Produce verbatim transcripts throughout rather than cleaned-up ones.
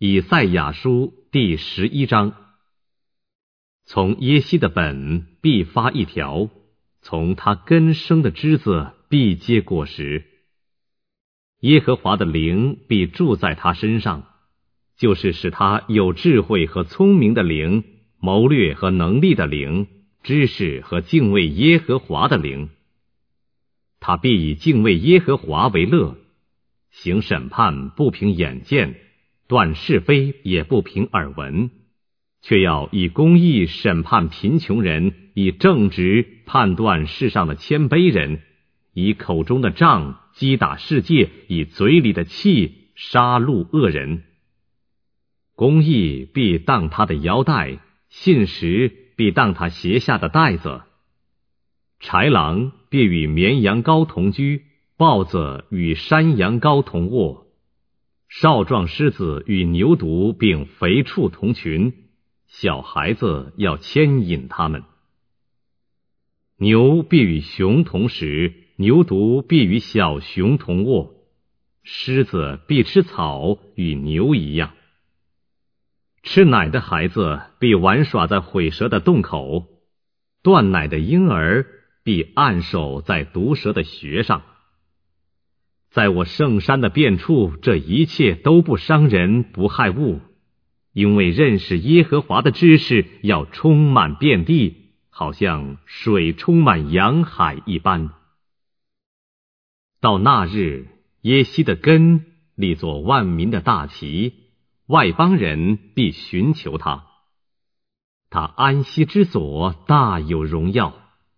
以赛亚书第十一章。从耶西的本必发一条，从他根生的枝子必结果实。耶和华的灵必住在他身上，就是使他有智慧和聪明的灵，谋略和能力的灵，知识和敬畏耶和华的灵。他必以敬畏耶和华为乐，行审判不凭眼见，断是非也不凭耳闻，却要以公义审判贫穷人，以正直判断世上的谦卑人，以口中的杖击打世界，以嘴里的气杀戮恶人。公义必当他的腰带，信实必当他鞋下的带子。豺狼必与绵羊羔同居，豹子与山羊羔同卧，少壮狮子与牛犊并肥畜同群，小孩子要牵引他们。牛必与熊同食，牛犊必与小熊同卧，狮子必吃草，与牛一样。吃奶的孩子必玩耍在毁蛇的洞口，断奶的婴儿必按手在毒蛇的穴上。在我圣山的遍处，这一切都不伤人不害物，因为认识耶和华的知识要充满遍地，好像水充满洋海一般。到那日，耶西的根立作万民的大旗，外邦人必寻求他，他安息之所大有荣耀。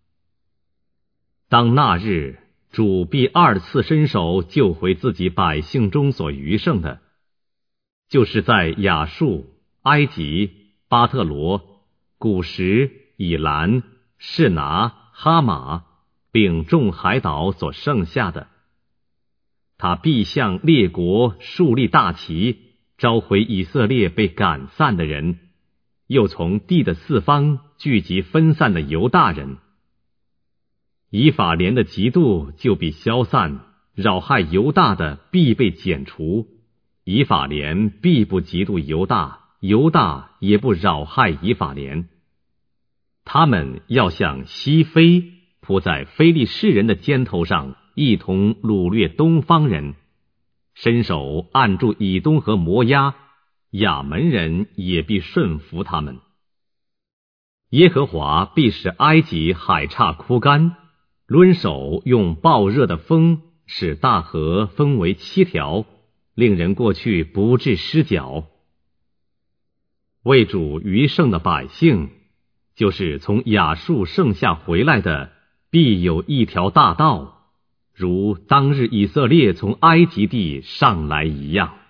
当那日，主必二次伸手救回自己百姓中所余剩的，就是在亚述、埃及、巴特罗、古实、以兰、示拿、哈马并众海岛所剩下的。他必向列国树立大旗，召回以色列被赶散的人，又从地的四方聚集分散的犹大人。以法莲的嫉妒就必消散，扰害犹大的必被剪除。以法莲必不嫉妒犹大，犹大也不扰害以法莲。他们要像西非扑在非利士人的肩头上，一同掳掠东方人，伸手按住以东和摩押，亚门人也必顺服他们。耶和华必使埃及海岔枯干，抡手用暴热的风使大河分为七条，令人过去不致失脚。为主余剩的百姓，就是从亚述剩下回来的，必有一条大道，如当日以色列从埃及地上来一样。